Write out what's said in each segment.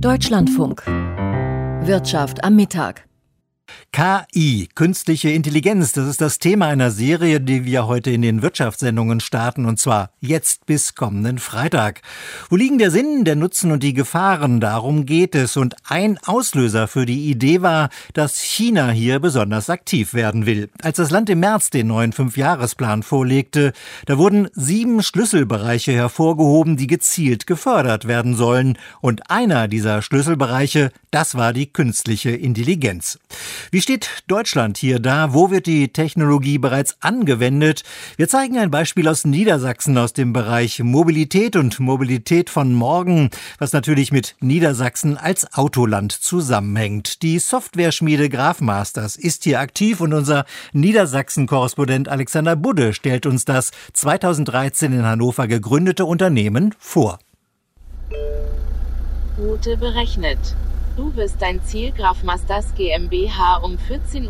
Deutschlandfunk. Wirtschaft am Mittag. KI, künstliche Intelligenz, das ist das Thema einer Serie, die wir heute in den Wirtschaftssendungen starten, und zwar jetzt bis kommenden Freitag. Wo liegen der Sinn, der Nutzen und die Gefahren? Darum geht es. Und ein Auslöser für die Idee war, dass China hier besonders aktiv werden will. Als das Land im März den neuen 5-Jahresplan vorlegte, da wurden 7 Schlüsselbereiche hervorgehoben, die gezielt gefördert werden sollen. Und einer dieser Schlüsselbereiche, das war die künstliche Intelligenz. Wie steht Deutschland hier da? Wo wird die Technologie bereits angewendet? Wir zeigen ein Beispiel aus Niedersachsen aus dem Bereich Mobilität und Mobilität von morgen, was natürlich mit Niedersachsen als Autoland zusammenhängt. Die Softwareschmiede Grafmasters ist hier aktiv und unser Niedersachsen-Korrespondent Alexander Budde stellt uns das 2013 in Hannover gegründete Unternehmen vor. Route berechnet. Du wirst dein Ziel Grafmasters GmbH um 14:35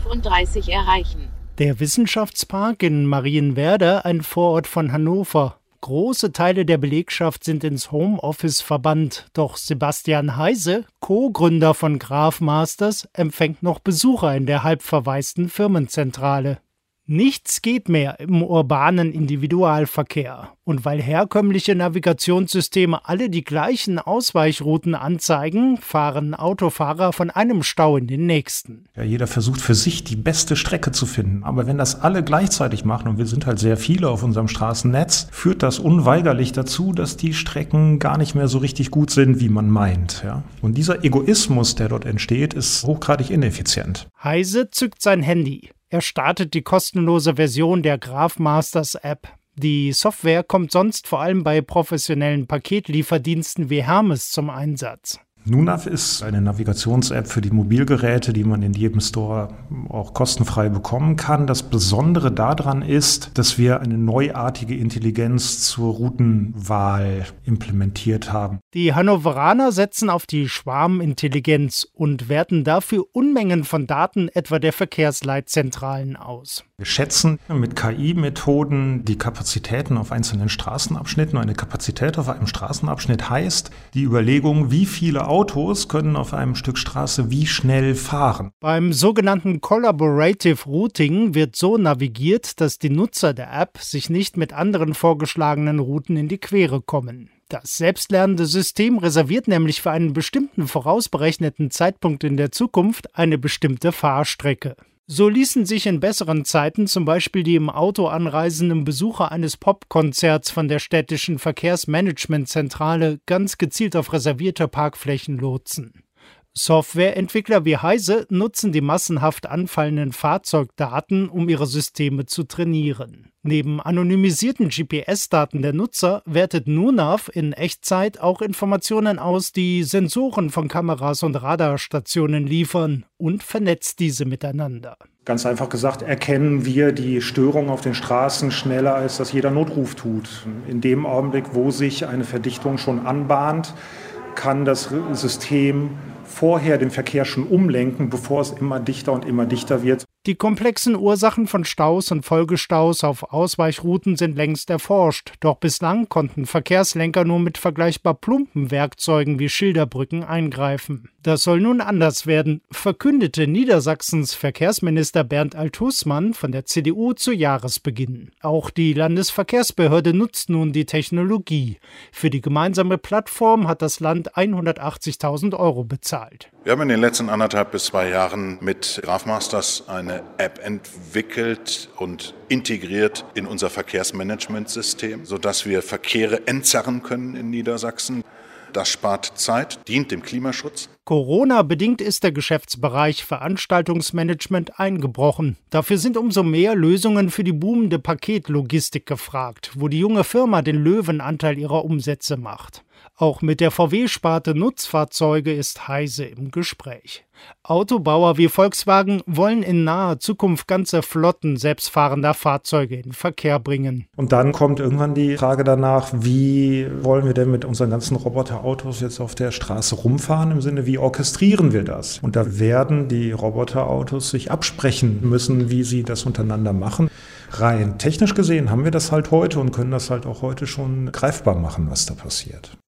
Uhr erreichen. Der Wissenschaftspark in Marienwerder, ein Vorort von Hannover. Große Teile der Belegschaft sind ins Homeoffice verbannt. Doch Sebastian Heise, Co-Gründer von Grafmasters, empfängt noch Besucher in der halb verwaisten Firmenzentrale. Nichts geht mehr im urbanen Individualverkehr. Und weil herkömmliche Navigationssysteme alle die gleichen Ausweichrouten anzeigen, fahren Autofahrer von einem Stau in den nächsten. Ja, jeder versucht für sich die beste Strecke zu finden. Aber wenn das alle gleichzeitig machen, und wir sind halt sehr viele auf unserem Straßennetz, führt das unweigerlich dazu, dass die Strecken gar nicht mehr so richtig gut sind, wie man meint. Ja? Und dieser Egoismus, der dort entsteht, ist hochgradig ineffizient. Heise zückt sein Handy. Er startet die kostenlose Version der Grafmasters App. Die Software kommt sonst vor allem bei professionellen Paketlieferdiensten wie Hermes zum Einsatz. NuNav ist eine Navigations-App für die Mobilgeräte, die man in jedem Store auch kostenfrei bekommen kann. Das Besondere daran ist, dass wir eine neuartige Intelligenz zur Routenwahl implementiert haben. Die Hannoveraner setzen auf die Schwarmintelligenz und werten dafür Unmengen von Daten etwa der Verkehrsleitzentralen aus. Wir schätzen mit KI-Methoden die Kapazitäten auf einzelnen Straßenabschnitten. Eine Kapazität auf einem Straßenabschnitt heißt die Überlegung, wie viele Autos können auf einem Stück Straße wie schnell fahren. Beim sogenannten Collaborative Routing wird so navigiert, dass die Nutzer der App sich nicht mit anderen vorgeschlagenen Routen in die Quere kommen. Das selbstlernende System reserviert nämlich für einen bestimmten vorausberechneten Zeitpunkt in der Zukunft eine bestimmte Fahrstrecke. So ließen sich in besseren Zeiten zum Beispiel die im Auto anreisenden Besucher eines Popkonzerts von der städtischen Verkehrsmanagementzentrale ganz gezielt auf reservierte Parkflächen lotsen. Softwareentwickler wie Heise nutzen die massenhaft anfallenden Fahrzeugdaten, um ihre Systeme zu trainieren. Neben anonymisierten GPS-Daten der Nutzer wertet NuNav in Echtzeit auch Informationen aus, die Sensoren von Kameras und Radarstationen liefern, und vernetzt diese miteinander. Ganz einfach gesagt, erkennen wir die Störung auf den Straßen schneller, als das jeder Notruf tut. In dem Augenblick, wo sich eine Verdichtung schon anbahnt, kann das System vorher den Verkehr schon umlenken, bevor es immer dichter und immer dichter wird. Die komplexen Ursachen von Staus und Folgestaus auf Ausweichrouten sind längst erforscht. Doch bislang konnten Verkehrslenker nur mit vergleichbar plumpen Werkzeugen wie Schilderbrücken eingreifen. Das soll nun anders werden, verkündete Niedersachsens Verkehrsminister Bernd Althusmann von der CDU zu Jahresbeginn. Auch die Landesverkehrsbehörde nutzt nun die Technologie. Für die gemeinsame Plattform hat das Land 180.000 € bezahlt. Wir haben in den letzten 1,5 bis 2 Jahren mit Grafmasters eine App entwickelt und integriert in unser Verkehrsmanagementsystem, sodass wir Verkehre entzerren können in Niedersachsen. Das spart Zeit, dient dem Klimaschutz. Corona-bedingt ist der Geschäftsbereich Veranstaltungsmanagement eingebrochen. Dafür sind umso mehr Lösungen für die boomende Paketlogistik gefragt, wo die junge Firma den Löwenanteil ihrer Umsätze macht. Auch mit der VW-Sparte Nutzfahrzeuge ist Heise im Gespräch. Autobauer wie Volkswagen wollen in naher Zukunft ganze Flotten selbstfahrender Fahrzeuge in Verkehr bringen. Und dann kommt irgendwann die Frage danach, wie wollen wir denn mit unseren ganzen Roboterautos jetzt auf der Straße rumfahren, im Sinne, wie orchestrieren wir das? Und da werden die Roboterautos sich absprechen müssen, wie sie das untereinander machen. Rein technisch gesehen haben wir das halt heute und können das halt auch heute schon greifbar machen, was da passiert.